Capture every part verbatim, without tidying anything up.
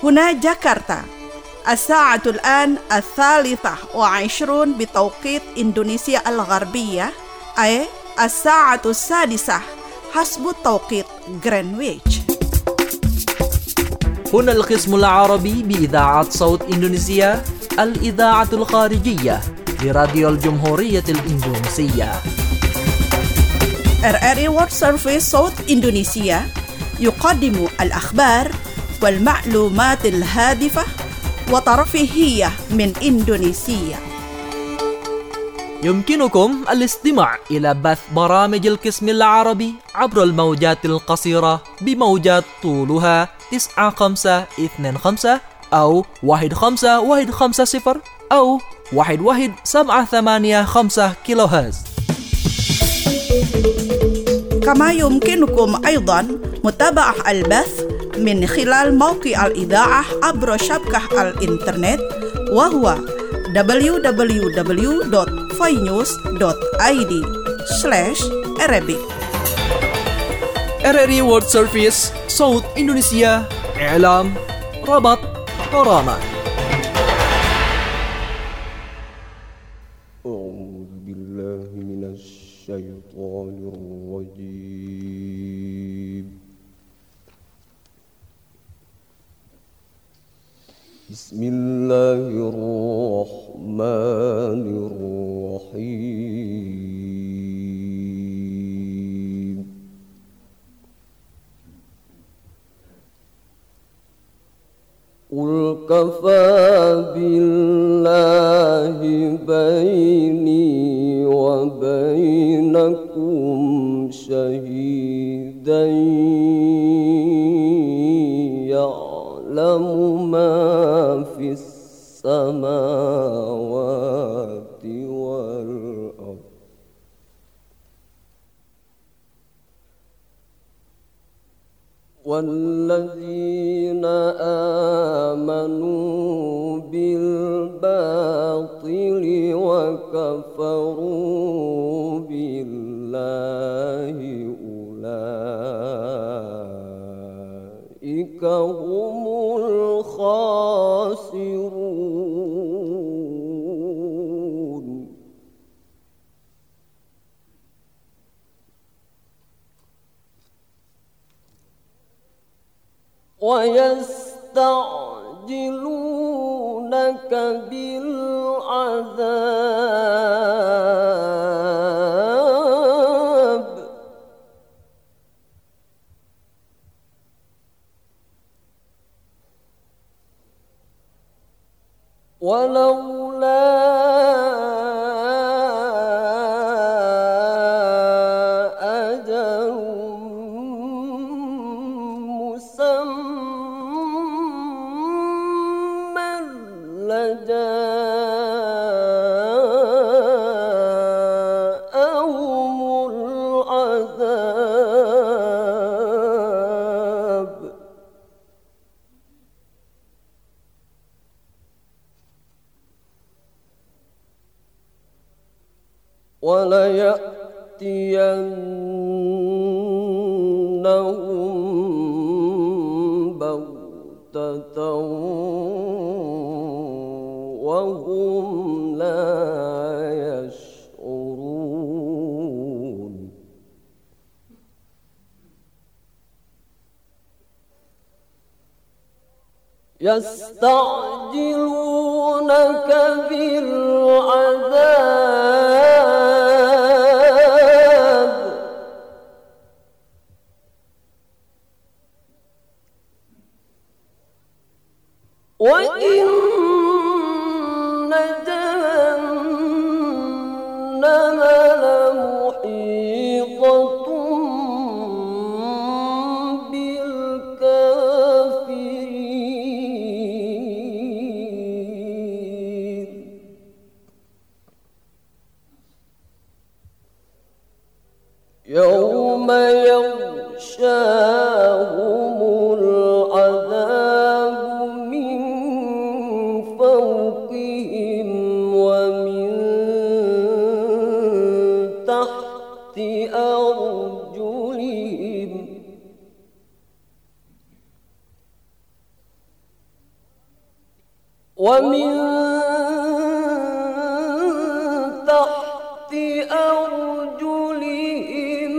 هنا جاكرتا. الساعة الآن الثالثة وعشرون بتوقيت إندونيسيا الغربية، أي الساعة السادسة حسب توقيت غرينتش. هنا القسم العربي بإذاعة صوت إندونيسيا، الإذاعة الخارجية لراديو الجمهورية الإندونيسية. إر إر إي World Service صوت إندونيسيا يقدم الأخبار والمعلومات الهادفة وترفيهية من إندونيسيا. يمكنكم الاستماع إلى بث برامج القسم العربي عبر الموجات القصيرة بموجات طولها تسعة خمسة اثنين خمسة أو واحد خمسة واحد خمسة صفر أو واحد واحد سبعة ثمانية خمسة كيلو هرتز. كما يمكنكم أيضا متابعة البث من خلال موقع الإذاعة عبر شبكة الإنترنت، وهو دبليو دبليو دبليو دوت فاينيوز دوت آي دي سلاش Arabic. إر إر إي World Service صوت إندونيسيا، إعلام، ربط، غرامة. أعوذ بالله من الشيطان الرجيم. بسم الله الرحمن الرحيم. قل كفى بالله بيني وبينكم شهيدا يعلم ما في السماوات والأرض والذين آمنوا بالباطل وكفروا بالله أولئك هم الخاسرون. ويستعجلونك بالعذاب ولولا أجل مسمى لجاءهم العذاب وليأتينهم بغتة وهم لا يشعرون. يستعجلونك بالعذاب وإن جهنم لمحيطة بالكافرين. يوم يغشاهم العذاب من فوقهم ومن تحت أرجلهم ومن تحت أرجلهم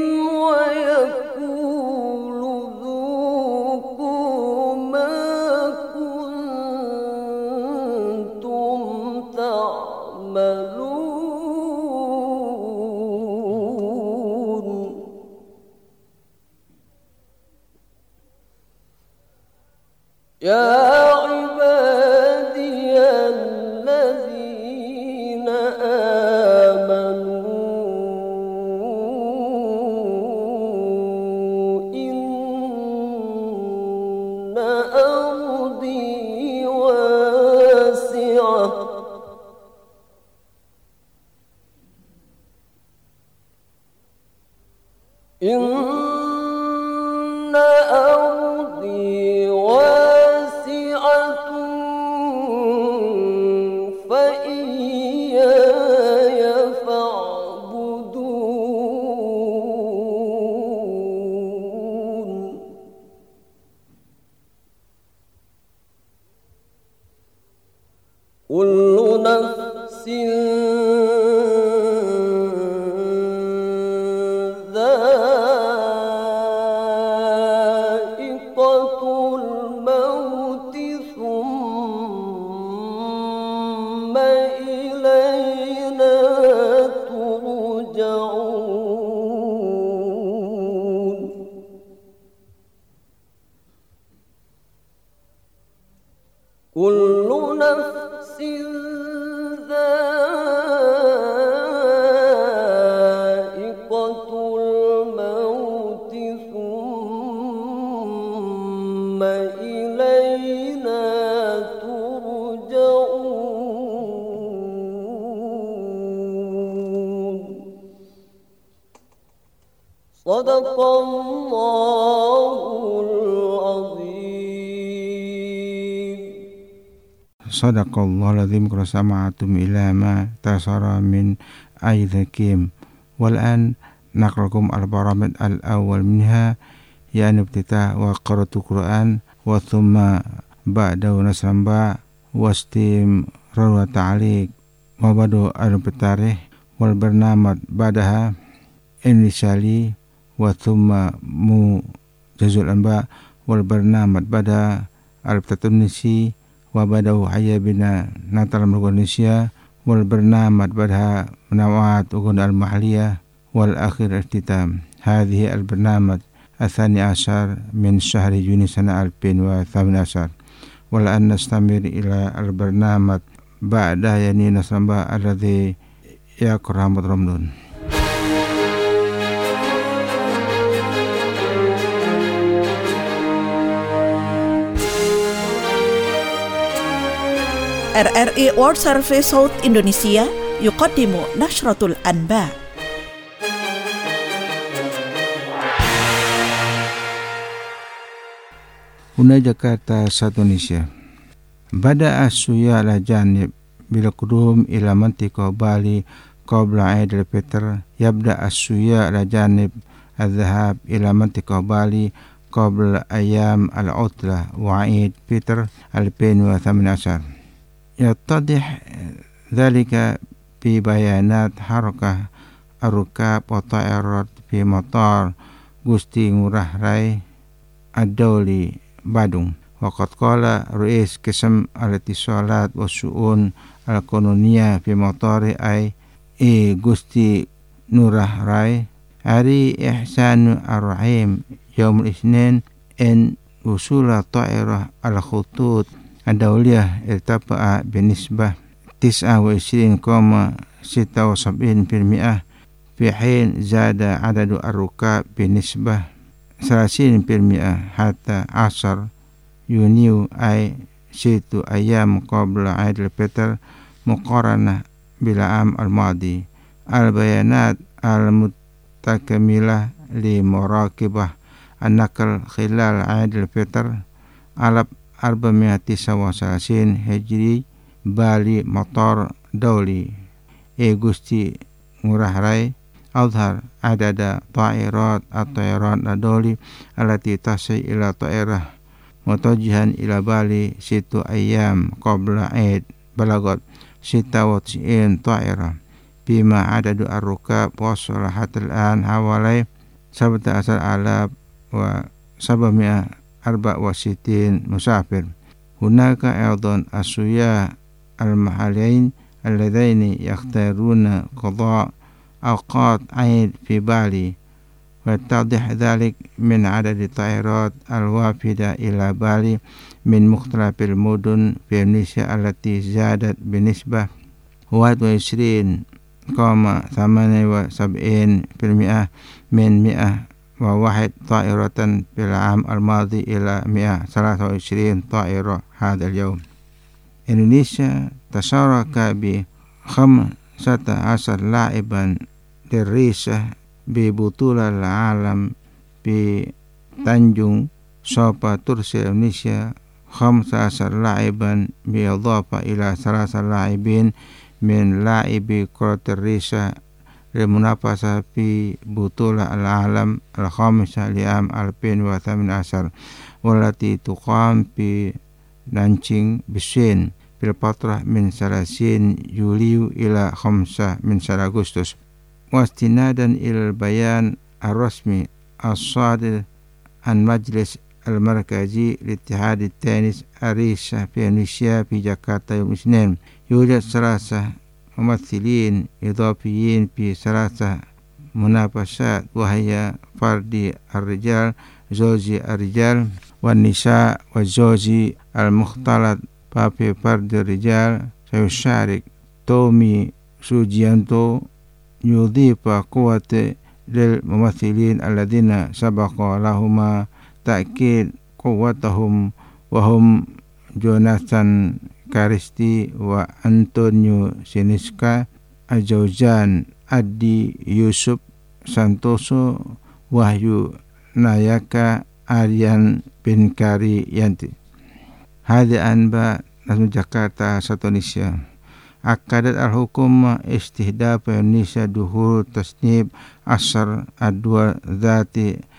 ويقول ذوقوا ما كنتم تعملون يا عبادي الذين آمنوا إن أرضي واسعة إن أرضي واسعة فإياي فاعبدون كل نفس ذائقة الموت ثم إلينا ترجعون كل نفس ذائقة الموت ثم إلينا ترجعون صدق الله العظيم. Sadaqallahul azim. Sama'atum ila ma tasara min aidhakim. Wal'an naqrakum al-baramid al-awwal minha yani ibtita wa qaratu Qur'an wa thumma ba'dahu nasran ba wastim rawa ta'liq wa badu al-batarih wal barnamad ba'daha initially wa thumma mu jazul anba wal barnamad ba'da al-tatunisi wa badahu hayya bina natal Indonesia wal bernamad badha menawat ugun al-mahliyah wal akhir ikhtitam hadhihi al-bernamad athani ashar min syahri Juni sana alpin wa thamin ashar wal an nastamir ila al-bernamad ba'da yani nasramba alladhi yaqramat Ramadan. R R I World Service South Indonesia يقدم نشرة الأنباء. Huna Jakarta South Indonesia. Bada asuya ala janib bila kudum ila mantiqa Bali qabla Aid al-Fitr yabda asuya ala janib al-dhahab ila mantiqa Bali qabla ayam al-utlah wa Aid Fitr alfin wa thamin ashar. يتضح ذلك ببيانات حركة الركاب والطائرات في مطار Gusti Ngurah Rai الدولي Badung. وقد قال رئيس قسم الاتصالات والشؤون القانونية في مطار أي إي Gusti Ngurah Rai Ari Ihsan Ar-Rahim يوم الاثنين إن وصول طائرة الخطوط الدولية ارتفع بنسبة تسعة وعشرين فاصلة ستة وسبعين بالمئة في حين زاد عدد الركاب بنسبة ثلاثين بالمئة حتى عشر يونيو أي ست أيام قبل عيد الفطر مقارنة بالعام الماضي. البيانات المتكاملة لمراقبة النقل خلال عيد الفطر على أربعمائة وتسعة وثلاثين هجري بالي مطار دولي إي Gusti Ngurah Rai أظهر عدد طائرات الطيران الدولي التي تصل إلى طائرة mutajihan ila Bali situ ayyam qabla Eid balagot sita wa tis'in ta'ira bima adadu ar-rukab wasalahat al-an hawalai sabta asal alab wa sabamia arba wa sitin musafir. Hunaka aidan asuya al-mahalain alladaini yakhtaruna qada awqat Eid fi Bali ويتضح ذلك من عدد الطائرات الوافدة إلى بالي من مختلف المدن في إندونيسيا التي زادت بنسبة واحد وعشرين فاصلة ثمانية وسبعين بالمئة من مئة وواحد طائرة في العام الماضي إلى مئة وثلاثة وعشرين طائرة هذا اليوم. إندونيسيا تشارك بخمسة عشر لاعبا للريشة ببطولة العالم بتنجون سوف ترسل إندونيسيا خمسة عشر لاعبا بالإضافة إلى ثلاثة لاعبين من لاعبي كرة الريشة للمنافسة في بطولة العالم الخامسة لعام ألفين وثمانية عشر والتي تقام في نانجينغ بالصين في الفترة من ثلاثين يوليو إلى خمسة من شهر أغسطس. واستنادا إلى البيان الرسمي الصادر عن مجلس المركزي لاتحاد التنس الريشة في إندونيسيا في جاكرتا يوم الاثنين يوجد ثلاثة ممثلين إضافيين في ثلاثة منافسات وهي فردي الرجال زوجي الرجال والنساء والزوجي المختلط. ففي فرد الرجال سيشارك تومي سوجيانتو يضيف قوة للممثلين الذين سبق لهما تأكيد قوتهم وهم جوناثان كاريستي وأنطونيو سينيسكا الزوجان أدي يوسف سانتوسو وهيو ناياكا آريان بنكاري يانتي. هذه أنباء نجم جاكرتا ساتونيسيا. أكدت الحكومة استهداف إندونيسيا دخول تصنيف أثر الدول ذات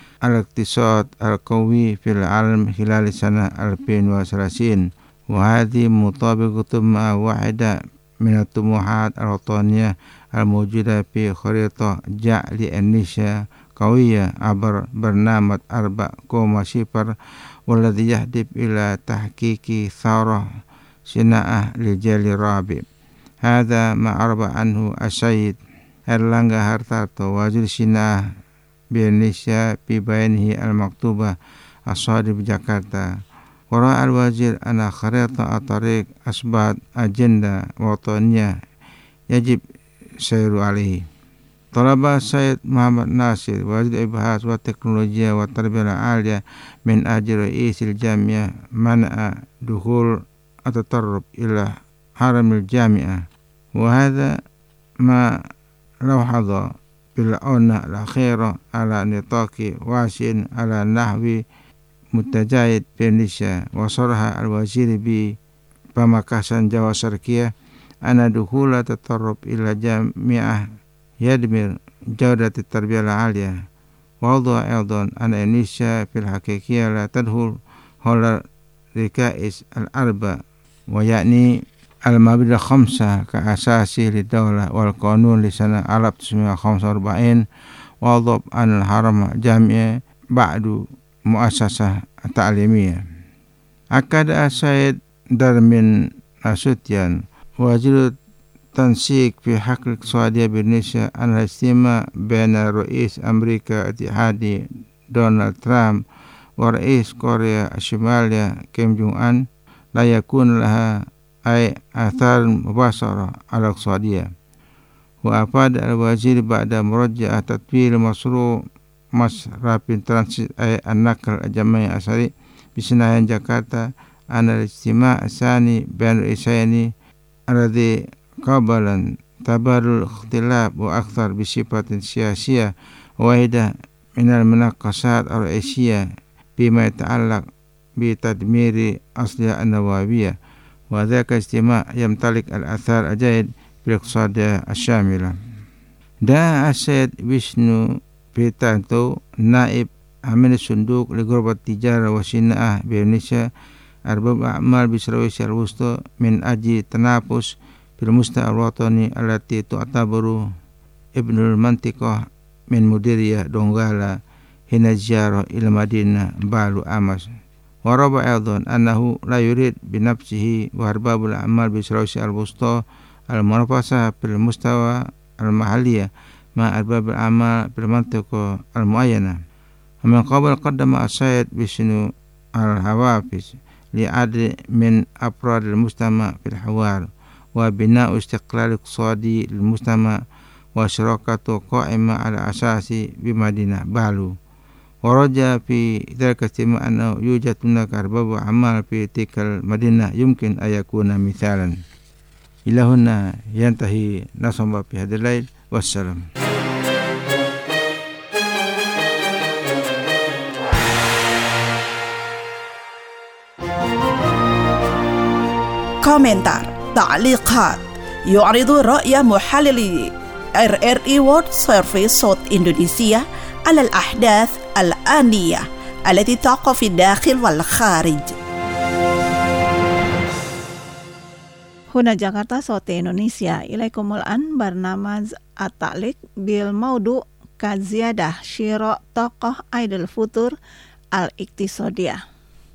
الاقتصاد القوي في العالم خلال سنة ألفين وثلاثين وهذه مطابقة مع واحدة من الطموحات الوطنية الموجودة في خريطة جعل إندونيسيا قوية عبر برنامج أربعة كوما صفر والذي يهدف إلى تحقيق ثورة صناعة للجيل الرابع. هذا ما عرب عنه السيد Erlangga Hartarto وزير الصناعة بإندونيسيا في بيانه المكتوبة الصادر بجاكرتا. ورأى الوزير أن خريطة الطريق أصبحت أجندة وطنية يجب السير عليه. طلب السيد محمد ناصر وزير الإبحاث والتكنولوجيا والتربية العالية من أجل رئيس الجامعة منع دخول التطرف إلى حرم الجامعة، وهذا ما لوحظ بالآونة الأخيرة على نطاق واسع على نحو متجاهد في إندونيسيا. وصرح الوزير ببامakasan Jawa Sharqiyah أن دخول التطرف إلى الجامعة يدمر جودة التربية العالية. ووضح أيضا أن إندونيسيا في الحقيقة لا تدخل حول الركائز الأربع ويعني المبادئ الخمسة كأساس للدولة والقانون لسنة ألف وتسعمائة وخمسة وأربعين. وأضاف أن الحرم الجامعي بعد مؤسسة تعليمية. أكد السيد دارمين ناسوتيان وزير التنسيق في حق الاقتصادية بإندونيسيا أن الاجتماع بين رئيس أمريكا الاتحادي دونالد ترامب ورئيس كوريا الشمالية كيم جونغ أن لا يكون لها أي آثار مباشرة على الاقتصادية. وأفاد الوزير بعد مراجعة تطوير مشروع مصرف ترانزيت أي النقل الجماعي السريع بسنايان جاكرتا أن الاجتماع الثاني بين الرئيسين الذي قبل تبادل الاختلاف وأكثر بصفة سياسية واحدة من المناقشات الرئيسية فيما يتعلق بتدمير أسلحة النووية، وذاك اجتماع يمتلك الآثار الجيد بالاقتصادية الشاملة. دعا السيد ويشنو بيتانتو نائب عمل الصندوق لغرفة التجارة والصناعة بإندونيسيا أرباب أعمال بسلawesi الوسطى من أجل تنافس في المستوى الوطني التي تعتبر ابن المنطقة من مديرية دونغالا هنا زيارة إلى مدينة بالو أمس. وربع أيضا أنه لا يريد بنفسه وأرباب الأعمال بسلawesi الوسطى المنافسة في المستوى المحلية مع أرباب الأعمال في المنطقة المعينة. ومن قبل قدم السيد بشنو الحوافز لعدد من أفراد المجتمع في الحوار وبناء استقلال اقتصادي للمجتمع وشراكته قائمة على أساس بمدينة بالو. ورجع في ذلك الاجتماع أنه يوجد هناك أرباب أعمال في تلك المدينة يمكن أن يكون مثالا. إلى هنا ينتهي نصب في هذا الليل والسلام. komentar, تعليقات يعرض رأي محللي إر إر إي World Service صوت إندونيسيا على الأحداث الآنية التي تقع في الداخل والخارج. Huna Jakarta Sote Indonesia. Ilaikumul an barnamaz at-ta'liq bil maudu kaziyadah syiro tokoh Idul Futur al-Iqtisadiyah.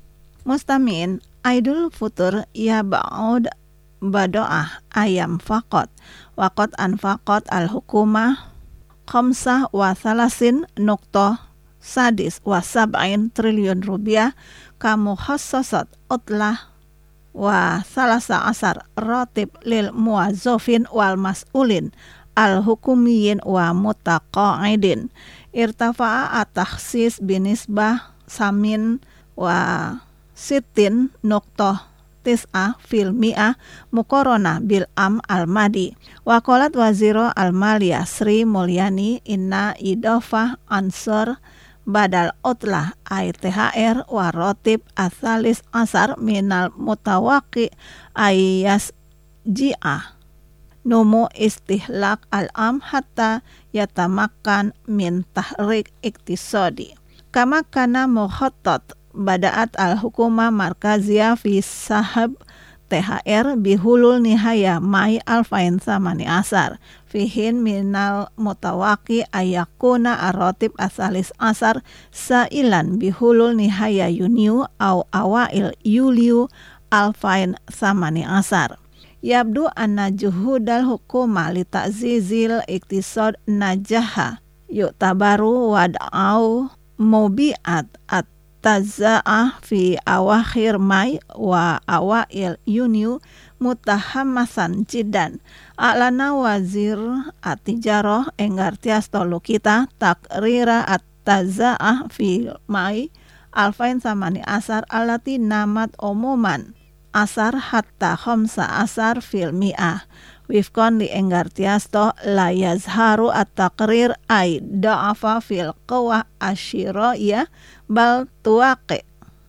Mustamin Idul Futur ya ba'ud bado'ah ayam faqat waqat anfaqat al-hukumah khamsah wa thalasin nuktoh sadis wa sab'in triliun rupiah kamu khassasat utlah wa salasa asar rotib lil muwazzafin wal mas'ulin al-hukumiyin wa mutaqa'idin irtafa'a at-takhsis binisbah samin wa sitin nuktoh tis'ah fil mi'ah mukorona bil am al-madi. Wa qalat waziro al-maliyah Sri Mulyani inna idofah ansur badal utlah ay T H R wa rotib asalis asar minal mutawaki ayas ji'ah numu istihlak al-am hatta yatamakan min tahrik iktisadi. Kama kana muhattat Badaat al-Hukumah Markaziyah fi sahab T H R bihulul nihaya Mai alfain samani asar fihin minal mutawaki ayakuna arotib asalis asar sailan bihulul nihaya Yuniu au awail Yuliu alfain samani asar. Yabdu anna juhudal hukuma li ta'zizil iktisad najaha yu'tabaru wad'au mubi'at at taza'ah fi awakhir Mai wa awail Yuniu mutahamasan jidan. A'lana wazir at-tijarah enggartias tolu kita takrira at-taza'ah fi Mai alfain samani asar alati namat umuman asar hatta khamsa asar fil mi'ah wifkon li enggartiasto la yazharu at-taqrir ay da'afa fil qawah asyiriyah bal tuwaqi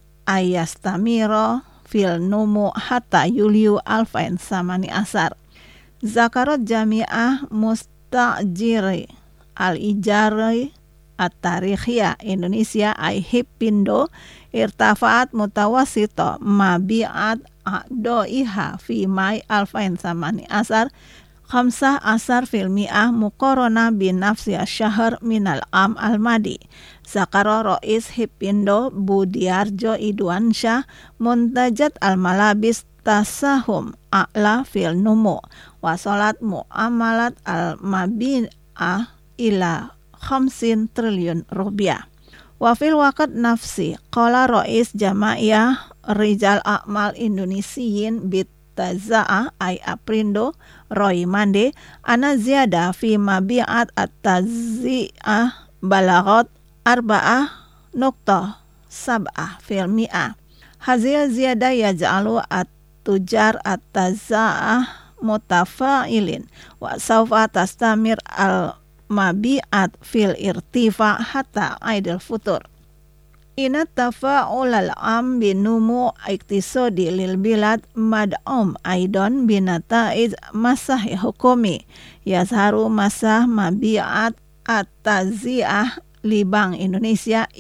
ayastamiro fil numu hatta yuliu alfain samani asar. Zakarat jami'ah mustajiri al-ijari at-tarikhiyah Indonesia ay Hippindo irtafaat mutawasito mabi'at a'do'iha fi Mai alfain samani asar khamsah asar fil mi'ah mukorona bin nafsi asyahr minal am al-madi. Zakaro Rois Hippindo Budiarjo Idwansyah muntajat al-malabis tasahum a'la fil numu wasolat mu'amalat al-mabi'ah ila khamsin triliun rupiah. Wafil wakat nafsi qala Rois Jama'iyah Rijal A'mal Indonesiyin bitaza'ah ay aprindo Roy Mande ana ziyada fi mabi'at at-tazi'ah balagot arba'ah nuktoh sab'ah fil mi'ah. Hazil ziyada yaj'alu at-tujar at-taza'ah mutafa'ilin wa sawfa tastamir al mabi'at fil irtifa hatta Idul Futur. Ina tafa'ul al-am binumu iktisadi lil bilad mad'um aidon binataiz masah hukumi yazharu masah mabi'at at-tazi'ah li Bank Indonesia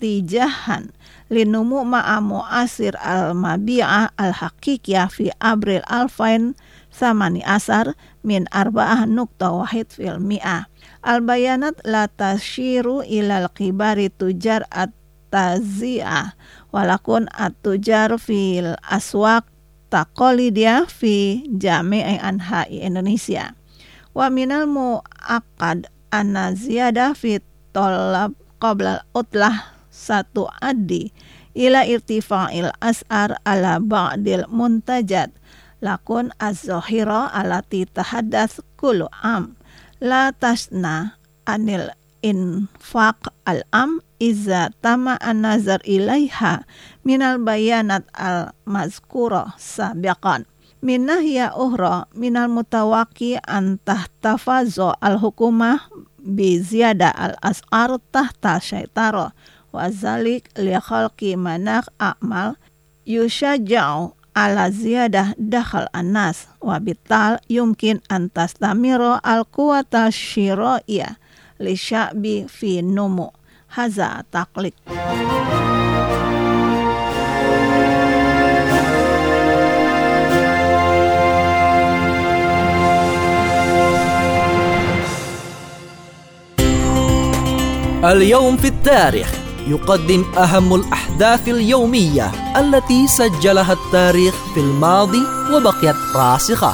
ihtijahan linumu ma'amu asir al-mabi'ah al-haqiqiyah fi Abril alfain samani asar min arba'ah nukta wahid fil mi'ah. Al-bayanat la tashiru ilal kibari tujar at-tazi'ah walakun at-tujar fil aswaq taqalidiyah fi jami'i anha'i Indonesia. Wa minal mu'aqad anna ziyadah fi tolab qabla utlah satu addi ila irtifa'il as'ar ala ba'dil muntajat lakun az-zahira alati tahaddath kullu am la tasna anil infaq al-am iza tama an-nazar ilaiha minal bayanat al-mazkura sabiqan. Min nahya ukhra minal mutawaqi an tahtafazo al-hukumah bi ziyada al-as'ar tahta syaitara wa zalik li khalqi manak a'mal yushaja'u ala ziyadah dakhal an-nas wa bital yumkin an tastamiro al-quwata syira'iyah li sya'bi fi numu haza taqlik. اليوم في التاريخ يقدم أهم الأحداث اليومية التي سجلها التاريخ في الماضي وبقيت راسخة.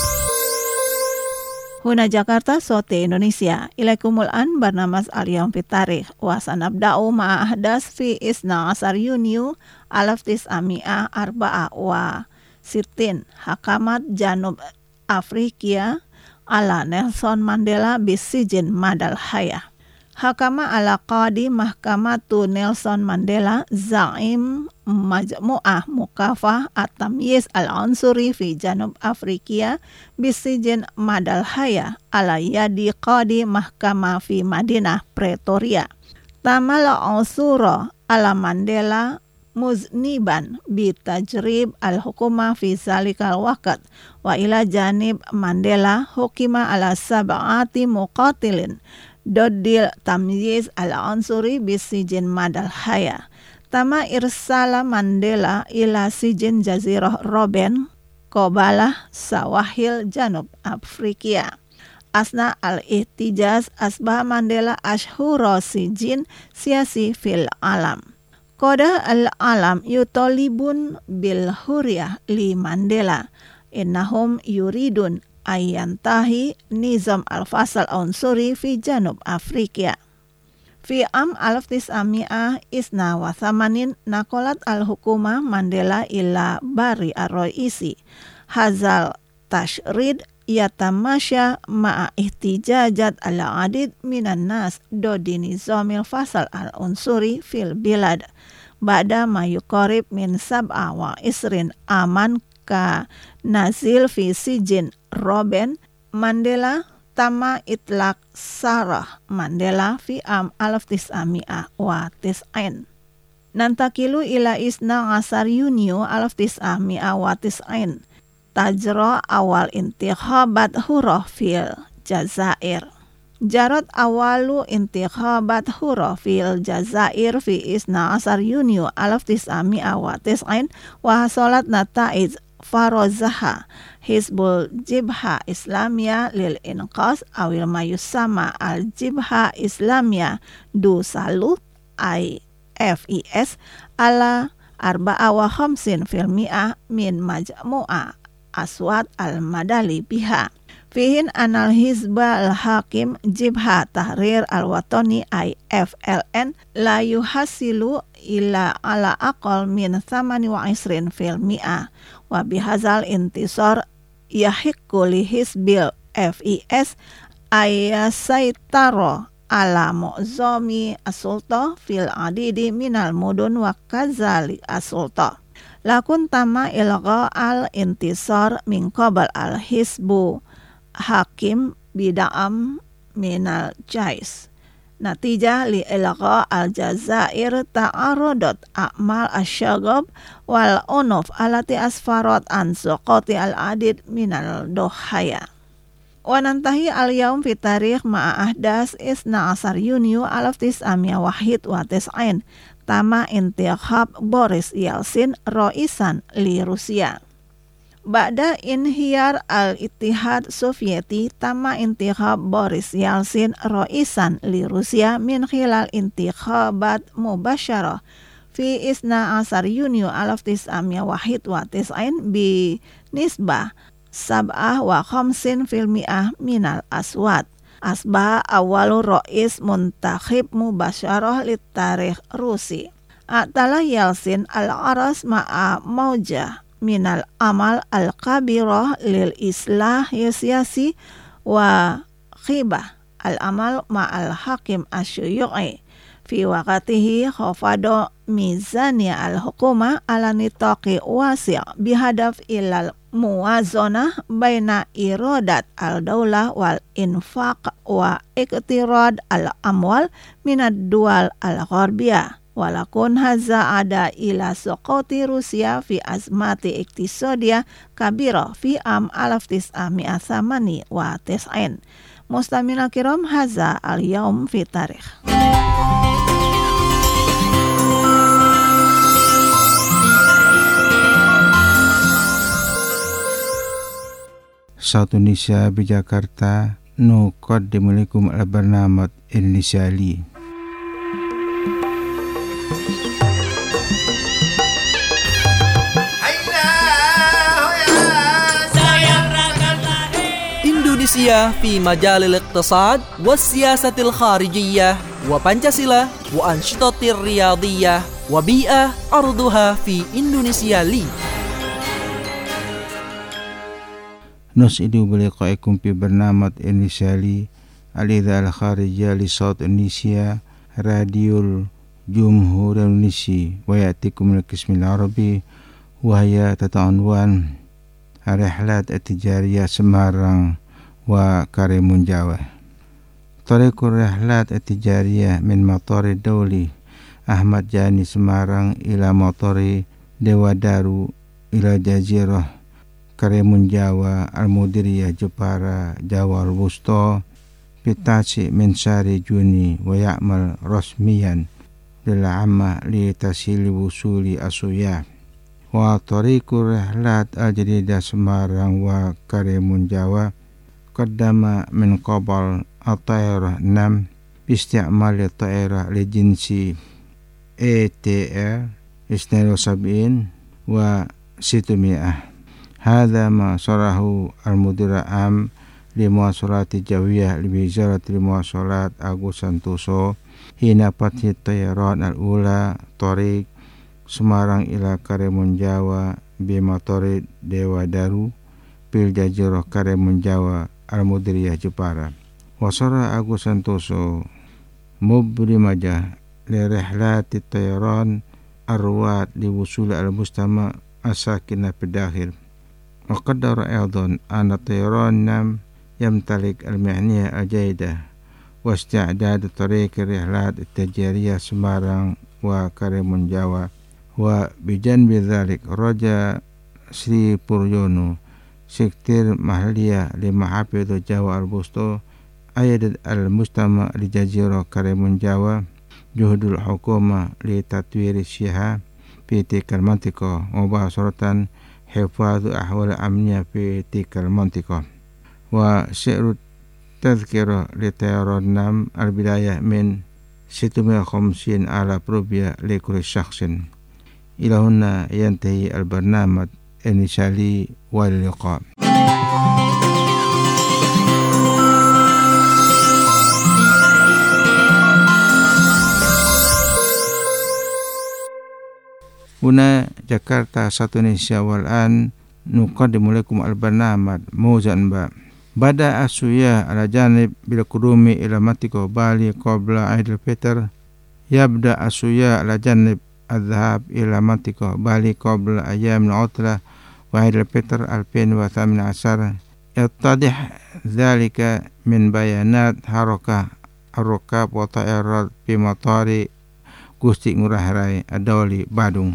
Huna Jakarta, Sote Indonesia. Ilaikumul an barnamas al-yawm fit tarikh wa sanabda'u ma'a ahdas fi isna asar Yuniu alaf tis'ami'ah arba'a wa sittin hakamat Janub Afrikia ala Nelson Mandela bisijin madal hayah. Hakama ala qadi mahkamatu Nelson Mandela zaim majmu'ah mukafah at-tamyiz al-unsuri fi Janub Afrikia bisijin madal haya ala yadi qadi mahkamah fi Madinah Pretoria. Tamala usura ala Mandela muzniban bi tajrib al-hukumah fi zalikal waqt wa ila janib Mandela hukima ala sab'ati muqatilin Dodil tamyiz al-unsuri bisijin madal haya. Tama irsala Mandela ila sijin jazirah Robben Kobalah Sawahil Janub Afrikia. Asna al-ihtijaz asbah Mandela ashhura sijin siasi fil alam. Koda al-alam yutolibun bil huriyah li Mandela. Innahum yuridun ayantahi nizam al-fasal unsuri fi Janub Afrika. Fi am alaf tis'ami'ah isna wa thamanin nakolat al-hukumah Mandela ila bari ar-roisi. Hazal tashrid yatamasya ma'a ihtijajat al-adid minan nas dodi nizamil fasal al-unsuri fil bilad. Ba'da ma yuqarib min sab'a wa isrin aman ka nazil fi sijin Robben Mandela tama itlak sarah Mandela fi am alaf tis'ami'ah wa tis'ain. Nantakilu ila isna ngasar Yuniu alaf tis'ami'ah wa tis'ain. Tajra awal intikhabat hurah fil Jazair. Jarot awalu intikhabat hurah fil Jazair fi isna asar Yuniu alaf tis'ami'ah wa tis'ain wa hasolat nataiz farozaha Hizbul Jibha Islamiyah lil Inqas awil mayusama al Jibha Islamiyah du Salut I F I S ala arba'a wa khamsin fil mi'ah min majmu'a aswat al madali biha. Fihin anal Hizba al-Hakim Jibha Tahrir al-Watani I F L N la yuhasilu ila ala aqal min thamani wa isrin fil mi'ah wa bihazal intisar yahiqqu li Hizbil F I S ayasaitaro ala mu'zami as-sulta fil adidi minal mudun wa kazali as-sulta. Lakun tama ilgha al-intisar min qabal al-Hizbu Hakim bida'am minal jais. Natijah li ilgha al-Jazair ta'arodot a'mal asyagab wal unuf alati asfarot an suqati al-adid minal dohaya. Wanantahi al-yaum fi tarikh ma'a ahdas isna asar Yunyu alaf tis'amia wahid wa tis'ain tama intikhab Boris Yeltsin roisan li Rusia. Ba'da inhiyar al-Ittihad Sovieti tama intikhab Boris Yeltsin roisan li Rusia min khilal intikhabat mubasyarah fi isna asar Yunyu alaf tis'amia wahid wa tis'ain bi nisbah sab'ah wa khamsin fil mi'ah minal aswat. Asbah awalu rois muntakhib mubasyarah lit tarikh Rusi. A'tala Yeltsin al-aras ma'a maujah minal amal al-kabirah lil islah yasiyasi wa khibah al-amal ma'al hakim asyuyu'i. Fi waqatihi khafado mizania al-hukuma ala nitaqi wasi' bihadaf ilal muwazanah baina iradat al-daulah wal infaq wa iktirad al-amwal minad dual al-gharbiyah walakun haza ada ila suqoti Rusia fi azmati iktisadiyah kabira fi am alaf tis'amia thamani wa tis'ain. Mustamina kiram haza al-yaum fi tarikh. Saud Indonesia di Jakarta nuqaddimu lakum al-barnamaj Indonesia li. Indonesia fi majalil iqtisad was siyasatil kharijiyah wa Pancasila wa anshitatir riyadiyah wa bi'ah arduha fi Indonesia li. Nus idu biliqaikum fi barnamaj Indonesia li al-idha al-kharijiyah li Saud Indonesia Radiul Jumhur Indonesia wa ya'tikum al-qismil arabi wa hiya tata'anwan rihlat at-tijariyah Semarang wa Karimun Jawa. Tariqur rihlat at-tijariyah min matari dawli Ahmad Yani Semarang ila matari Dewa Daru ila Jazirah Karimun Jawa Al-Mudiriyah Jepara Jawa Al-Wusta Pitasi min syari Juni wa ya'mal rasmiyan lil amma li tasili wusuli asuyah wa tariqur rihlat al-jadidah Semarang wa Karimun Jawa qaddama min qabal at-tayrah enam isti'mal at-tayrah li jinsi E T R isnai sab'in wa situmi'ah. Hadha ma sarahu al-mudir am li muwasalati jawiyah li wizarat li muwasalat Agus Santoso hina fathi tayyaran al-ula tariq Semarang ila Karimun Jawa bi matari Dewa Daru bil Jazirah Karimun Jawa al-Mudiriyah Jepara. Wasara Agus Santoso mubrimajah li rihlati tayyaran arwat li wusul al-mustama asakina bidakhil. وقدر أيضا أن الطيران نم يمتلك المهنية الجيدة واستعداد طريق الرحلات التجارية سمارang وكريم جاوا. وبجانب ذلك رجا سري بوريونو سكتير محلية لمحافظ جاوا البوستو أيدت المجتمع لجزيرة كريم جاوا جهد الحكومة لتطوير الشيها في تلك المنطقة مباشرة حفاظ أحوال الأمنية في تلك المنطقة. وسعر التذكرة لطيران نام البداية من ستمائة وخمسين ألف روبية لكل شخص. إلى هنا ينتهي البرنامج النسالي واللقاء. Huna Jakarta Saud Indonesia wal'an nuqaddimu lakum al-barnamaj mawzan ba bada asuya ala janib bil qudumi ila mantiqah Bali qabla Aidil Fitr yabda asuya ala janib adhhab ila mantiqah Bali qabla ayyam al-utlah wa Aidil Fitr alfin wa thamin ashar yattadih dhalika min bayanat harakah ar-rukab wa ta'irat fi matari Gusti Ngurah Rai Adawli Badung.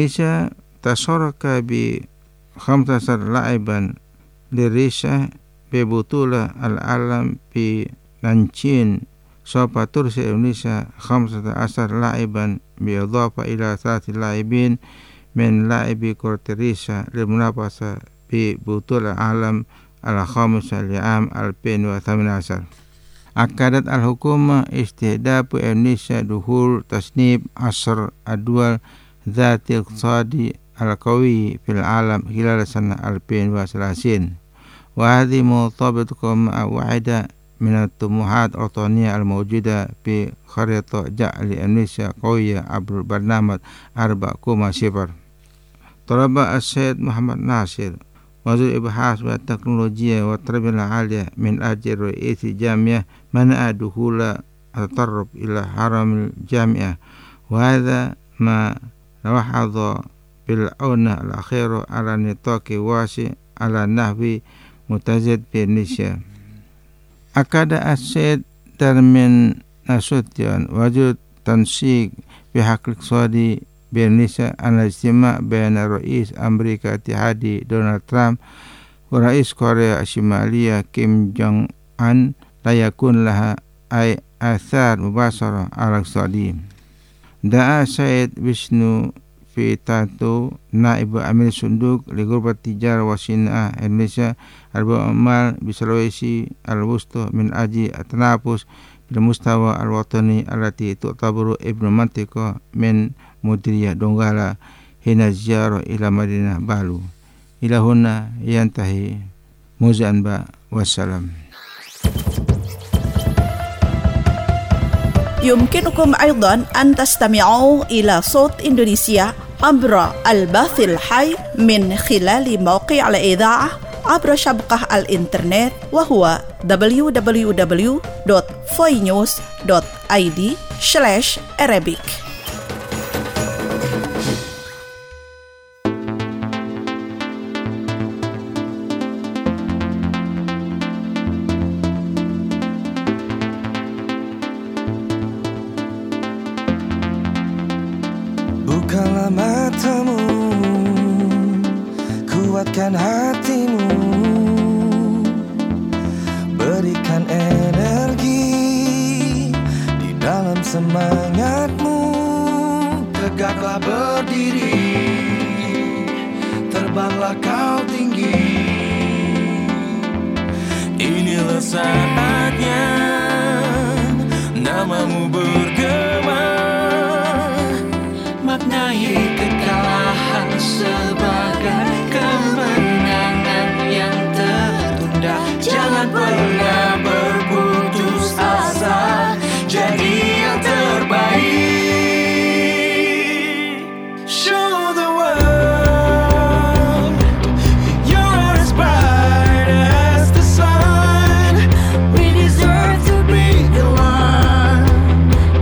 Indonesia tasaraka bi khamsasar la'iban lirisah bebutula al-alam fi Nanchin sopa tursi Indonesia khamsata asar la'iban biidhafa ila thalathati la'ibin min la'ibi Kurtirisa limunafasa bi butul al-alam al-khamsa li'am al-pin wa thaminasar. Akadat al-hukuma istihdapu Indonesia duhul tasnib asr adwal dhati iqtisadi al-qawi fil alam hilal sana al-pin wa salasin. Wa hadhi mutabiqum wa'ida من الطموحات الوطنية الموجودة في خريطة جعل إندونيسيا قوية عبر برنامج أربعة كوما صفر. طلب السيد محمد ناصر وزير الإبحاث والتكنولوجيا والتربية العالية من أجل رئيس الجامعة منع دخول التطرف إلى حرم الجامعة، وهذا ما لاحظ بالآونة الأخيرة على نطاق واسع على نحو متزايد في إندونيسيا. Akada asyid termin nasution wajud tansik pihak iqtisadi di Indonesia al-ijtima' baina Rais Amerika Ittihadi Donald Trump wa Rais Korea Shimaliyah Kim Jong-un la yakun laha ay athar mubashara ala iqtisadi. Da'a Syed Wisnu Fitatu Naib Amir Sunduk li Ghurbat Tijarah wa Sina'ah Indonesia al-Amal bi Sulawesi al-Wusta min aji at-tanafus bil mustawa al-watani allati tu'tabaru ibnu mantiqa min mudiriyah Donggala hina ziyarah ila Madinah Balu. Ila huna yantahi muzanba wassalam. يمكنكم أيضا أن تستمعوا إلى صوت إندونيسيا عبر البث الحي من خلال موقع الإذاعة عبر شبكة الإنترنت وهو double-u double-u double-u dot voinews dot i d slash arabic. Bukalah matamu, kuatkan hatimu, berikan energi di dalam semangatmu. Tegaklah berdiri, terbanglah kau tinggi. Inilah saatnya namamu bergema. Maknai kekalahan sebagai kemenangan yang tertunda. Jangan pernah berputus asa, jadi yang terbaik. Show the world you're as bright as the sun. We deserve to be the one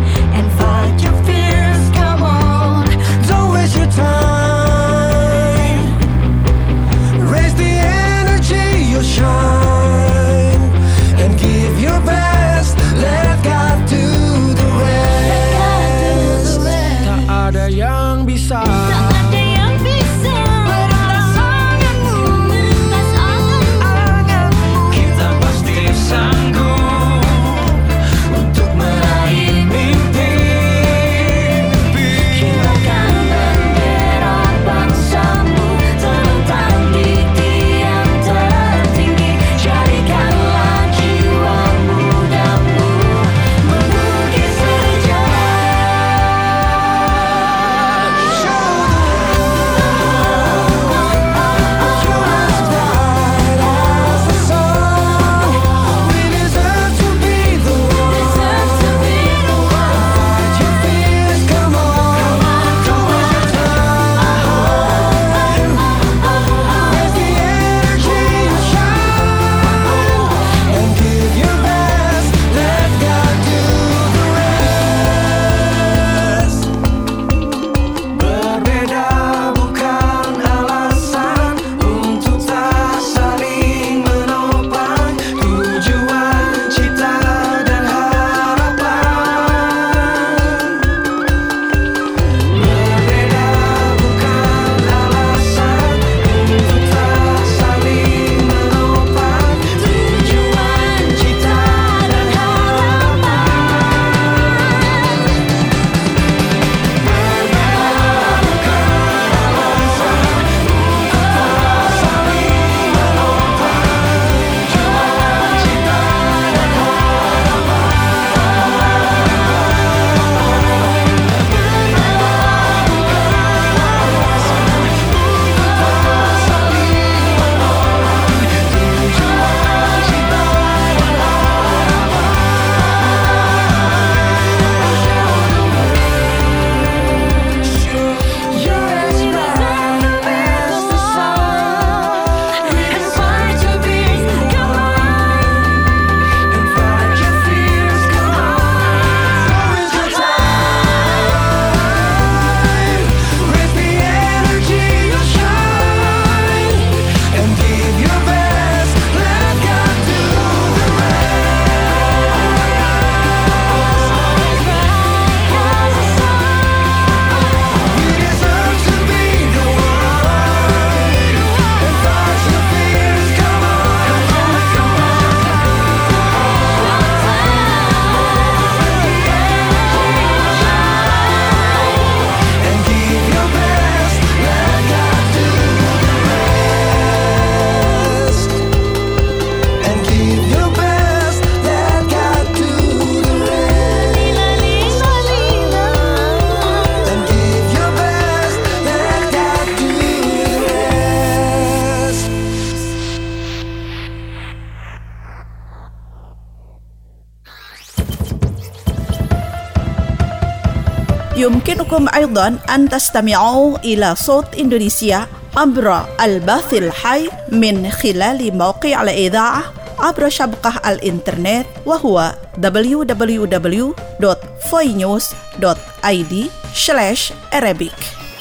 يمكنكم أيضا أن تستمعوا إلى صوت إندونيسيا عبر البث الحي من خلال موقع الإذاعة عبر شبكة الإنترنت وهو دبليو دبليو دبليو دوت voinews دوت آي دي سلاش Arabic.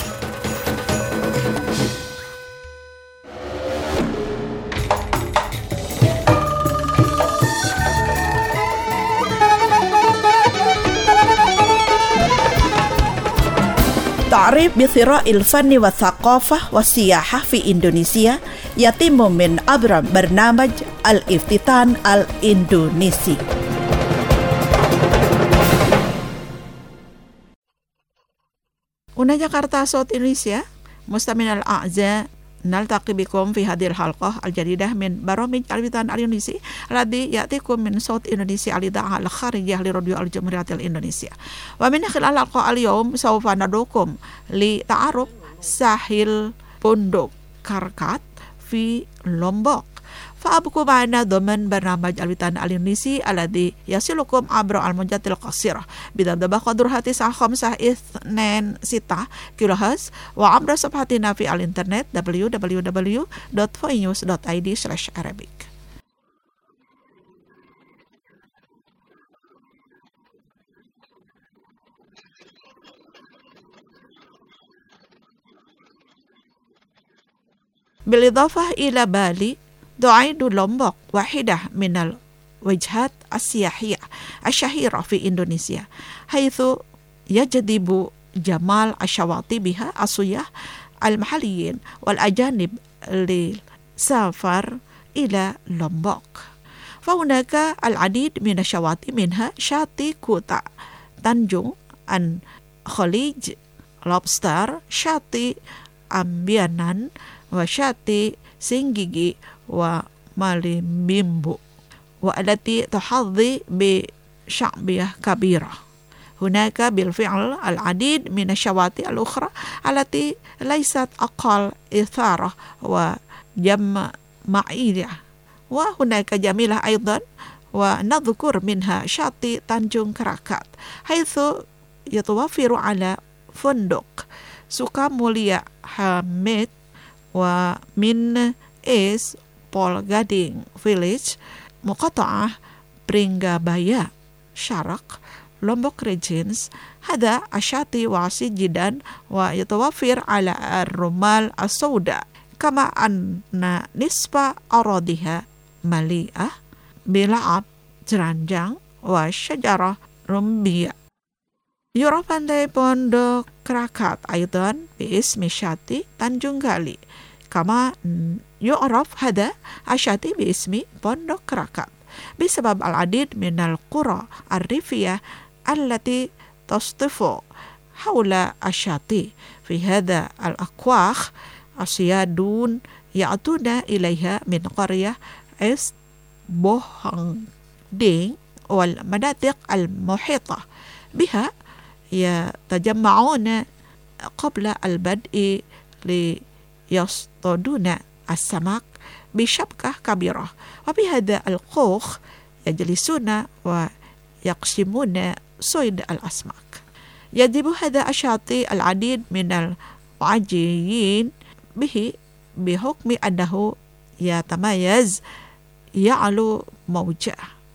تعريف بثراء الفن والثقافة والسياحة في إندونيسيا يتم من عبر برنامج الافتتان الإندونيسي. هنا جاكرتا صوت إندونيسيا مستمعينا الأعزاء، نلتقي بكم في هذه الحلقة الجديدة من برامج الافتتان الإندونيسي الذي يأتيكم من صوت إندونيسيا الإذاعة الخارجية لراديو الجمهورية الإندونيسية. ومن خلال الحلقة اليوم سوف ندعوكم لتعرف ساحل بندق كركات في لومبوك. فأبقوا معنا ضمن برنامج الافتتان الإندونيسي الذي يصلكم عبر الموجات القصيرة بتردد قدرها تسعة خمسة اثنين ستة كيلو هرتز وعبر صفحتنا في الإنترنت دبليو دبليو دبليو دوت voinews دوت آي دي سلاش Arabic. بالإضافة إلى بالي، تعد لومبوك واحدة من الوجهات السياحية الشهيرة في إندونيسيا، حيث يجذب جمال الشواطئ بها السياح المحليين والأجانب للسفر إلى لومبوك. فهناك العديد من الشواطئ منها شاطئ كوتا، تانجونغ، خليج لوبستر، شاطئ أمبيانان، وشاطئ سينجيجي وماليمبيمبو، والتي تحظى بشعبية كبيرة. هناك بالفعل العديد من الشواطئ الأخرى التي ليست أقل إثارة وجماعية، وهناك جميلة أيضا، ونذكر منها شاطئ تانجونغ كراكات، حيث يتوفر على فندق سوكاموليا حامد ومن إيس بول جادينغ فيليج مقاطعة برينغابايا شرق لومبوك ريجينز. هذا الشاطئ واسع جدا ويتوفر على الرمال السوداء، كما أن نسبة أراضيها مليئة بلعب جرانجang وشجرة رمبية. يرى pantai Pondok Krakat أيضا باسم شاطئ تانجونغ غالي، كما يعرف هذا الشاطئ باسم بندق كراكات بسبب العديد من القرى الريفية التي تصطف حول الشاطئ. في هذا الأكواخ الصيادون يأتون إليها من قرية إست بوهاندينغ والمناطق المحيطة بها، يتجمعون قبل البدء ليصطادون السمك بشبكة كبيرة، وبهذا الكوخ يجلسون ويقسمون صيد الأسماك. يجذب هذا الشاطئ العديد من المعجبين به بحكم أنه يتميز يعلو موجه،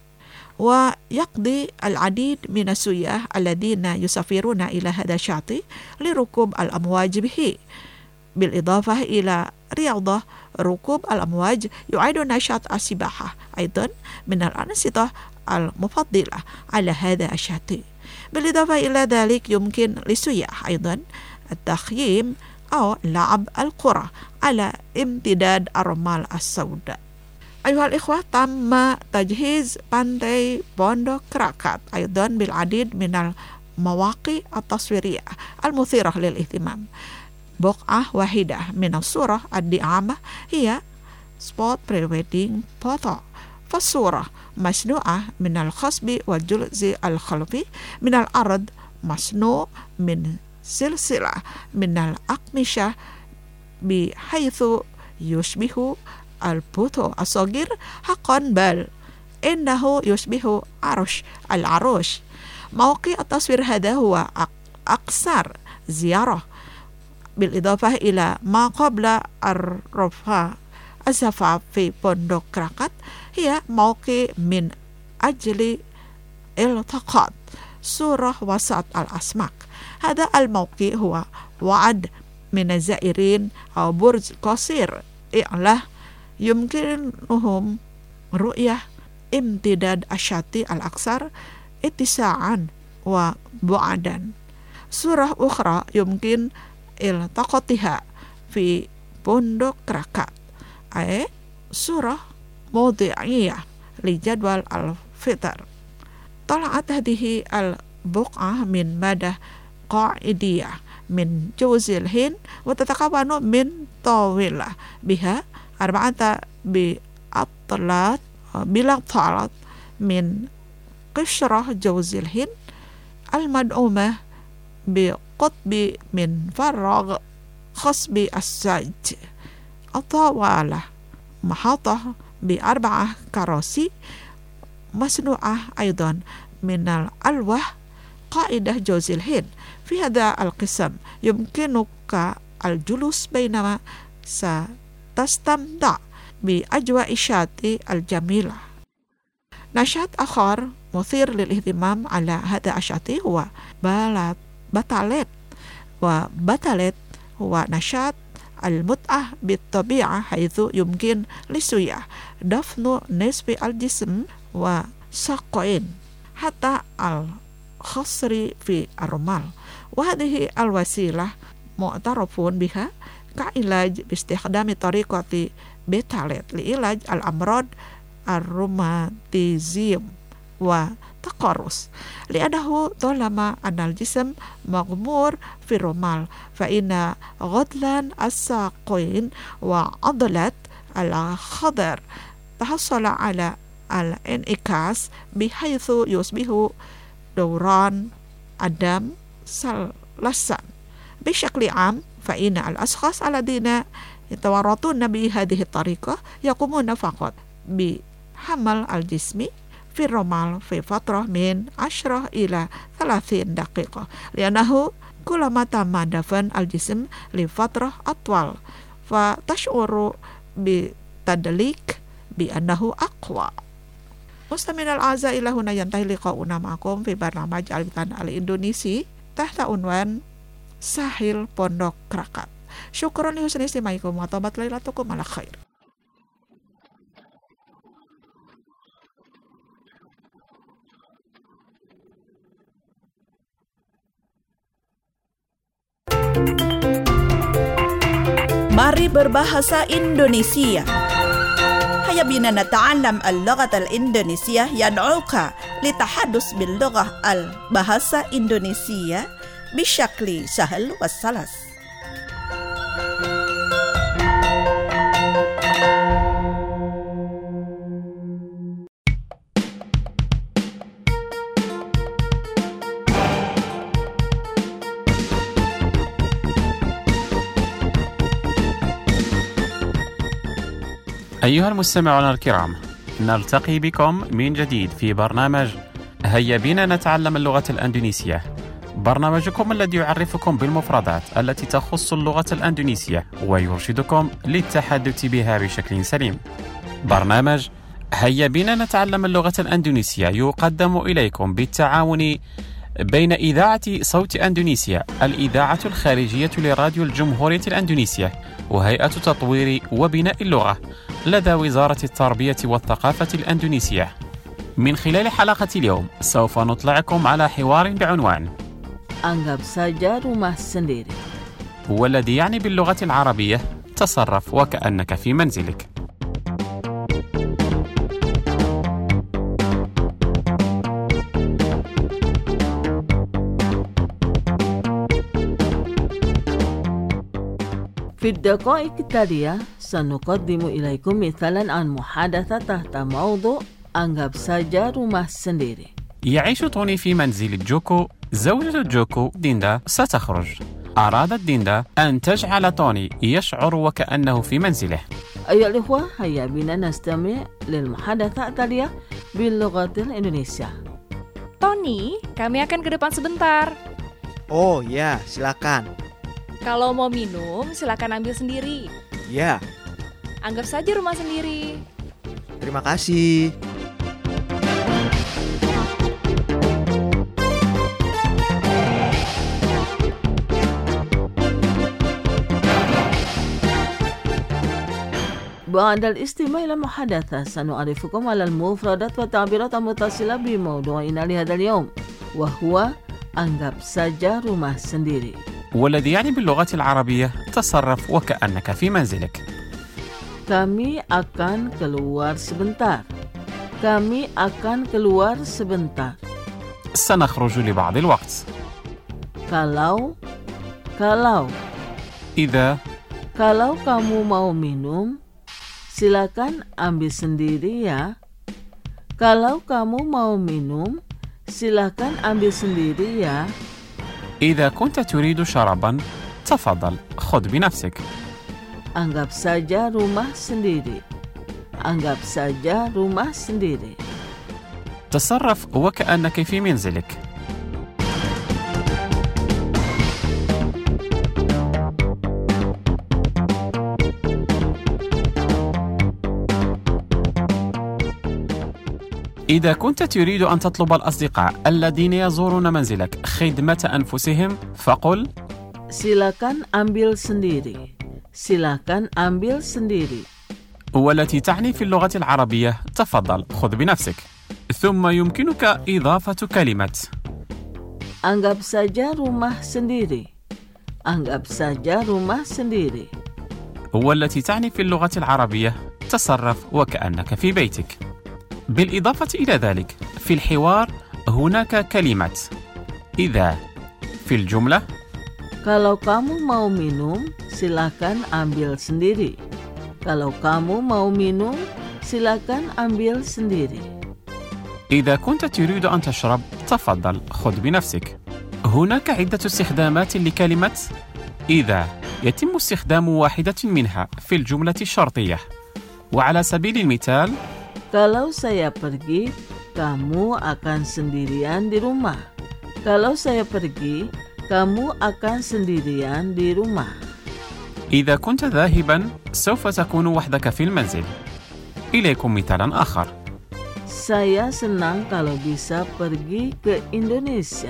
ويقضي العديد من السياح الذين يسافرون إلى هذا الشاطئ لركوب الأمواج به. بالإضافة إلى رياضة ركوب الأمواج، يعد نشاط السباحة أيضا من الأنشطة المفضلة على هذا الشاطئ. بالإضافة إلى ذلك يمكن للسياح أيضا التخييم أو لعب الكرة على امتداد الرمال السوداء. أيها الإخوة، تم تجهيز pantai Pondok Krakat أيضا بالعديد من المواقع التصويرية المثيرة للاهتمام. بقعة واحدة من الصورة الدعامة هي spot pre-wedding photo، فالصورة مصنوعة من الخصب والجلد الخلفي من الأرض، مصنوع من سلسلة من الأقمشة بحيث يشبه البوتو الصغير حقا، بل إنه يشبه عرش العروش. موقع التصوير هذا هو أكثر زيارة بالإضافة إلى ما قبل الرفع الزفاف في بندق كراكات هي موقع من أجل التقاط صورة وسط الأسماك. هذا الموقع هو وعد من الزائرين أو برج قصير إعلاه يمكنهم رؤية امتداد الشاطئ الأكثر اتساعا وبعدا. صورة أخرى يمكن التقاطها في بندق كراكات أي صورة موضعية لجدول الفطر. طلعت هذه البقعة من مدى قاعدية من جوز الهند وتتكون من طاولة بها أربعة بأطلات بلطالات من قشرة جوز الهند المدعومة بقطب من فراغ خاص بالسج. الطاولة محاطة بأربعة كراسي مصنوعة أيضا من الألواح قاعدة جوز الهند. في هذا القسم يمكنك الجلوس بينما ستستمتع بأجواء الشاطئ الجميلة. نشاط آخر مثير للاهتمام على هذا الشاطئ هو باتاليت. وباتاليت هو نشاط المتعة بالطبيعة حيث يمكن للسياح دفن نصف الجسم وساقين حتى الخصر في الرمال. وهذه الوسيلة معترف بها كعلاج باستخدام طريقة باتاليت لعلاج الأمراض الروماتيزم وتقرص، لأنه طالما أن الجسم مغمور في الرمال فإن غضلان الساقين وعضلات الخضر تحصل على الانعكاس بحيث يصبح دوران الدم سلسا. بشكل عام فإن الأشخاص الذين يتورطون بهذه الطريقة يقومون فقط بحمل الجسم في الرمال في فترة من عشرة إلى ثلاثين دقيقة، لأنه كلما تم دفن الجسم لفترة أطول فتشعر بتدليك بأنه أقوى. مستمعينا الأعزاء، إلى هنا ينتهي لقاؤنا معكم في برنامج البتان الإندونيسي تحت عنوان ساحل Pondok Krakat. شكرا لحسن استماعكم وطابت ليلتكم على خير. Mari berbahasa Indonesia. هيا بنا نتعلم اللغة الإندونيسية. يدعوك للتحدث باللغة البahasa Indonesia بشكل سهل وسلس. أيها المستمعون الكرام، نلتقي بكم من جديد في برنامج هيا بنا نتعلم اللغة الأندونيسية، برنامجكم الذي يعرفكم بالمفردات التي تخص اللغة الأندونيسية ويرشدكم للتحدث بها بشكل سليم. برنامج هيا بنا نتعلم اللغة الأندونيسية يقدم إليكم بالتعاون بين إذاعة صوت أندونيسيا، الإذاعة الخارجية لراديو الجمهورية الأندونيسية، وهيئة تطوير وبناء اللغة لدى وزارة التربية والثقافة الأندونيسية. من خلال حلقة اليوم سوف نطلعكم على حوار بعنوان Anggap saja rumah sendiri، والذي يعني باللغة العربية تصرف وكأنك في منزلك. في الدقائق التالية سنقدم إليكم مثالا عن محادثة تحت موضوع Anggap saja rumah sendiri. يعيش توني في منزل جوكو. زوجة جوكو ديندا ستخرج. أرادت ديندا أن تجعل توني يشعر وكأنه في منزله. أيها الإخوة، هيا بنا نستمع للمحادثة التالية باللغة الإندونيسية. Tony, kami akan ke depan sebentar. Oh ya, silakan. Kalau mau minum, silakan ambil sendiri. Ya, Anggap saja rumah sendiri. terima kasih. بعد الاستماع إلى المحادثة سنعرفكم على المفردات والتعبيرات المتصلة بموضوعنا لهذا اليوم، وهو anggap saja rumah sendiri. والذي يعني باللغة العربية تصرف وكأنك في منزلك. Kami akan keluar sebentar. Kami akan keluar sebentar. سنخرج لبعض الوقت. Kalau, kalau, إذا kalau kamu mau minum, silakan ambil sendiri ya. Kalau kamu mau minum, silakan ambil sendiri ya. إذا كنت تريد شرابا تفضل خذ بنفسك. Anggap saja rumah sendiri. Anggap saja rumah sendiri. تصرف وكأنك في منزلك. إذا كنت تريد أن تطلب الأصدقاء الذين يزورون منزلك خدمة أنفسهم فقل Silakan ambil sendiri. Silakan ambil sendiri. والتي تعني في اللغة العربية تفضل خذ بنفسك. ثم يمكنك إضافة كلمة Anggap saja rumah sendiri. Anggap saja rumah sendiri. والتي تعني في اللغة العربية تصرف وكأنك في بيتك. بالإضافة إلى ذلك في الحوار هناك كلمة إذا في الجملة. Kalau kamu mau minum, silakan ambil sendiri. Kalau kamu mau minum, silakan ambil sendiri. إذا كنت تريد أن تشرب تفضل خذ بنفسك. هناك عدة استخدامات لكلمة إذا يتم استخدام واحدة منها في الجملة الشرطية. وعلى سبيل المثال Kalau saya pergi, kamu akan sendirian di rumah. Kalau saya pergi, kamu akan sendirian di rumah. إذا كنت ذاهبا سوف تكون وحدك في المنزل. إليكم مثال آخر. Saya senang kalau bisa pergi ke Indonesia.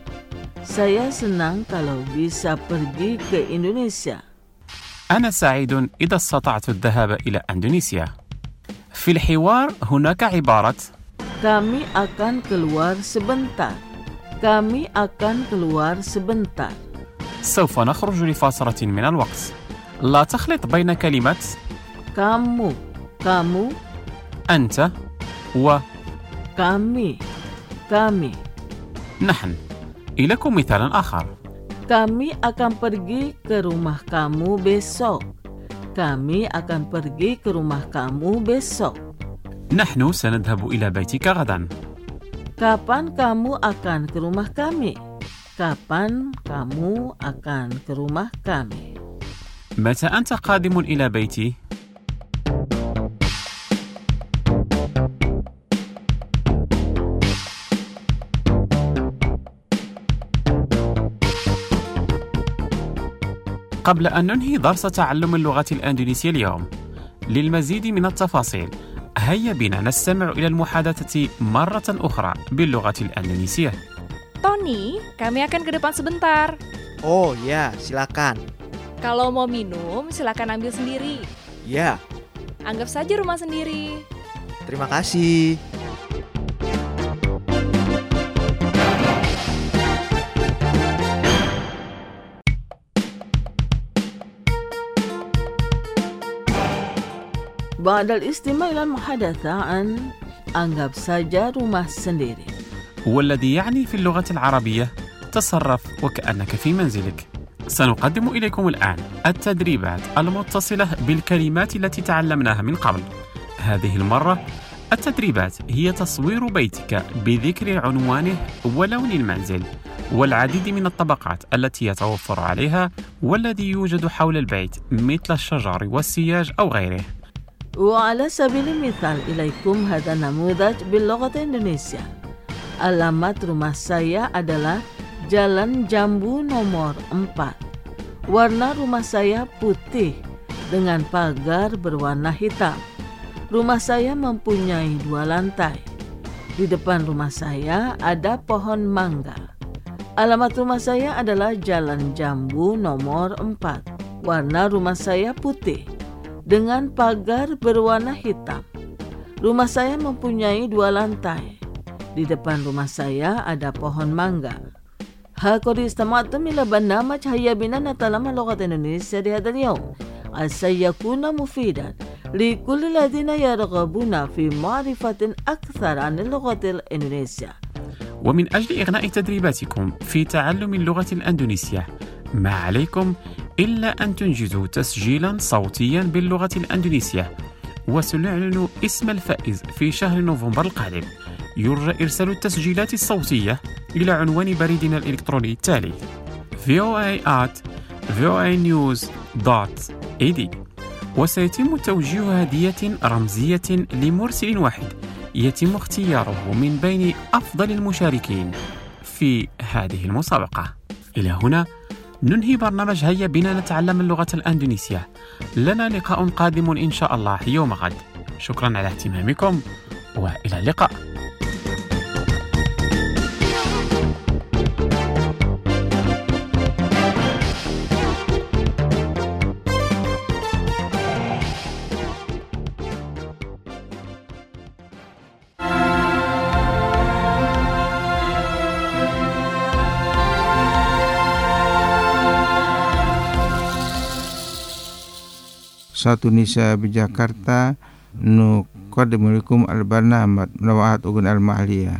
Saya senang kalau bisa pergi ke Indonesia. أنا سعيد إذا استطعت الذهاب إلى إندونيسيا. في الحوار هناك عبارة Kami akan keluar sebentar. Kami akan keluar sebentar. سوف نخرج لفترة من الوقت. لا تخلط بين كلمة Kamu, kamu, أنت و kami, kami. نحن. إليكم مثال آخر. Kami akan pergi ke rumah kamu besok. Kami akan pergi ke rumah kamu besok. نحن سنذهب إلى بيتك غدا. Kapan kamu akan ke rumah kami? Kapan kamu akan ke rumah kami? متى أنت قادم إلى بيتي؟ قبل أن ننهي درس تعلم اللغة الإندونيسية اليوم، للمزيد من التفاصيل هيا بنا نستمع إلى المحادثة مرة أخرى باللغة الإندونيسية. Tony, kami akan ke depan sebentar. Oh ya, silakan. Kalau mau minum, silakan ambil sendiri. Ya, Anggap saja rumah sendiri. terima kasih. بعد الاستماع إلى المحادثة عن anggap saja rumah sendiri. والذي يعني في اللغة العربية تصرف وكأنك في منزلك. سنقدم إليكم الآن التدريبات المتصلة بالكلمات التي تعلمناها من قبل. هذه المرة التدريبات هي تصوير بيتك بذكر عنوانه ولون المنزل والعديد من الطبقات التي يتوفر عليها والذي يوجد حول البيت مثل الشجر والسياج أو غيره. وعلى سبيل المثال إليكم هذا نموذج باللغة الإندونيسية. Alamat rumah saya adalah Jalan Jambu nomor empat. Warna rumah saya putih dengan pagar berwarna hitam. Rumah saya mempunyai dua lantai. Di depan rumah saya ada pohon mangga. Alamat rumah saya adalah Jalan Jambu nomor empat. Warna rumah saya putih dengan pagar berwarna hitam. Rumah saya mempunyai dua lantai. Di depan rumah saya ada pohon mangga. هاكد استمعتم إلى برنامج هيا بنا نتعلم اللغة الإنجليزية لهذا اليوم. عسى يكون مفيدا لكل الذين يرغبون في معرفة أكثر عن اللغة الإندونيسية. ومن أجل إغناء تدريباتكم في تعلم اللغة الأندونيسية، ما عليكم إلا أن تنجزوا تسجيلا صوتيا باللغة الأندونيسية، وسنعلن اسم الفائز في شهر نوفمبر القادم. يرجى إرسال التسجيلات الصوتية إلى عنوان بريدنا الإلكتروني التالي v o a at v o a news dot a d، وسيتم توجيه هدية رمزية لمرسل واحد يتم اختياره من بين أفضل المشاركين في هذه المسابقة. إلى هنا ننهي برنامج هيا بنا نتعلم اللغة الأندونيسية. لنا لقاء قادم إن شاء الله يوم غد. شكرا على اهتمامكم وإلى اللقاء. Satu Nisa di Jakarta nu qadimulikum al-barnamaj nawaat ugun al-mahliya.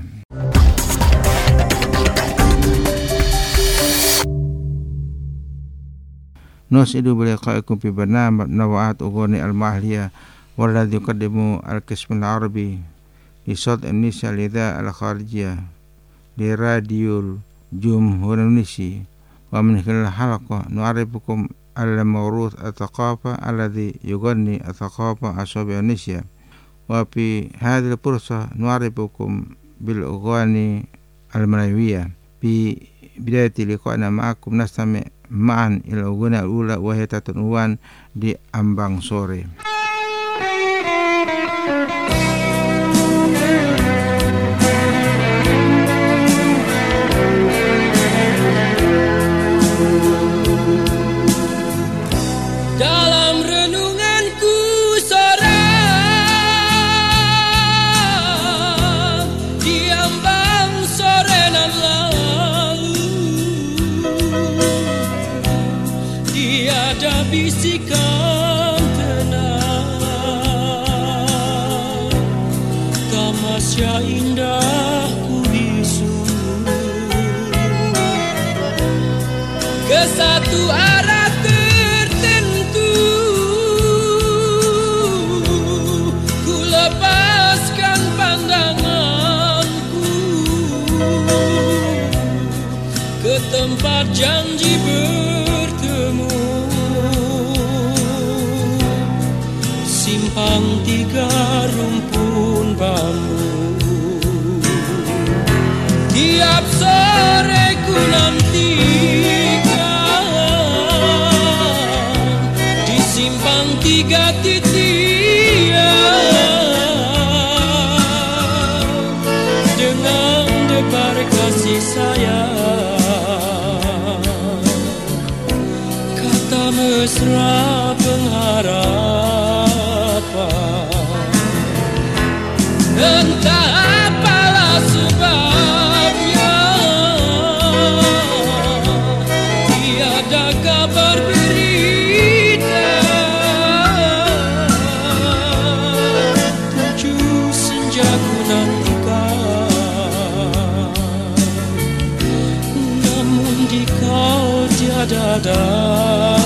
Nusidu biliqaikum fi barnamaj nawaat ugun al-mahliya walladhi yuqaddimu al-qism al-arabi li sawt an-nisa lidha al-kharijiyah li radio Jumhur Indonesia. Wa min khilal halaqah nu'arifukum al-mawruth al-thaqafa alladhi yughni al-thaqafa ashabi Indonesia. Wa fi hadhihi al-fursa nu'arifukum bil aghani al-malawiyah. Fi bidayati liqa'ina ma'akum nastami' ma'an ila aghani al-ula wa hiya tatunwan di ambang sore. Bisikan tenang, tamasya indah ku bisu ke satu arah tertentu. Ku lepaskan pandanganku ke tempat janji bertemu. Simpang tiga rumpun bambu. Tiap sore ku nantikan di simpang tiga titian dengan debar kasih sayang, kata mesra pengharap. Entah apalah sebabnya, tiada kabar berita. Tujuh senja ku nantikan, namun di kau tiada datang.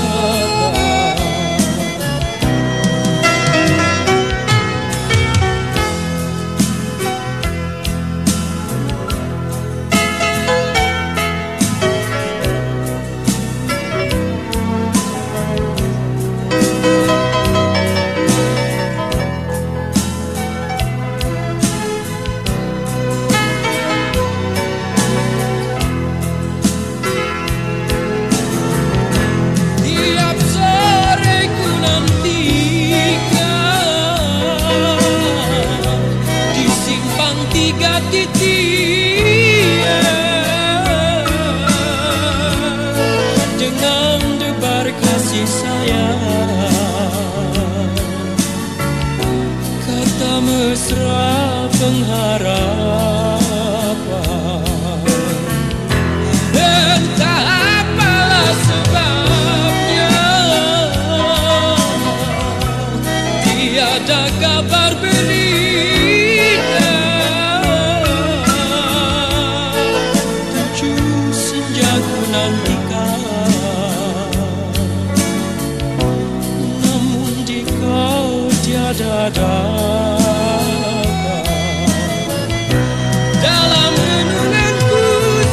mesra pengharapan. Entah apalah sebabnya, tiada kabar berita. Tujuh senja ku nantikan, namun di kau tiada datang. Dalam renunganku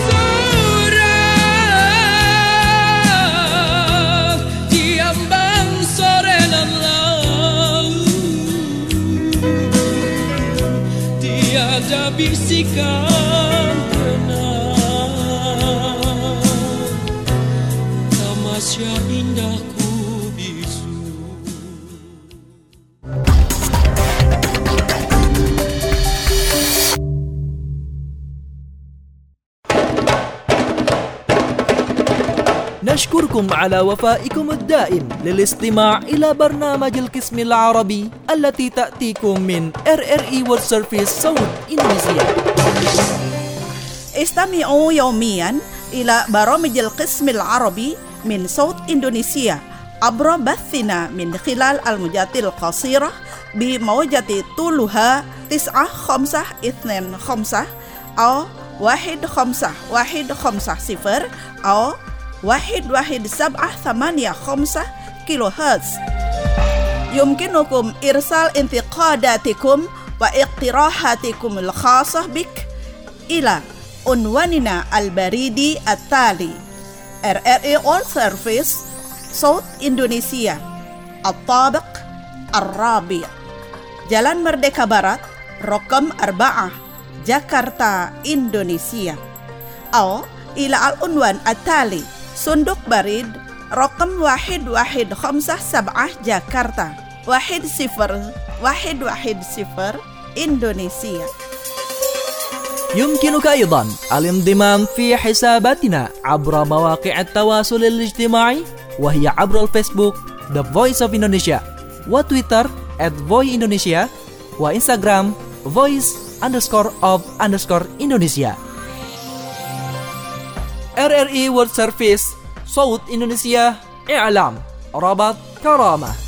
sorak, diambang sore dan laut, tiada bisikan tenang, tamasya indahku bisu. نشكركم على وفائكم الدائم للاستماع إلى برنامج القسم العربي التي تأتيكم من إر إر إي World Service صوت إندونيسيا. استمعوا يوميا إلى برامج القسم العربي من صوت إندونيسيا عبر بثنا من خلال الموجات القصيرة بموجة طولها تسعة خمسة اثنين خمسة أو واحد خمسة واحد خمسة صفر أو واحد واحد سبعة ثمانية خمسة كيلو هرتز. يمكنكم إرسال انتقاداتكم واقتراحاتكم الخاصة بك إلى عنواننا البريدي التالي: إر إر إي World Service صوت إندونيسيا، الطابق الرابع، Jalan Merdeka Barat رقم أربعة، جاكرتا إندونيسيا. أو إلى العنوان التالي: صندوق بريد رقم واحد واحد خمسة سبعة جاكرتا واحد صفر واحد واحد صفر إندونيسيا. يمكنك أيضا الانضمام في حساباتنا عبر مواقع التواصل الاجتماعي، وهي عبر الفيسبوك The Voice of Indonesia، وتويتر at voice indonesia، وإنستغرام voice underscore of underscore Indonesia. إر إر إي World Service صوت إندونيسيا، إعلام، ربط، كرامة.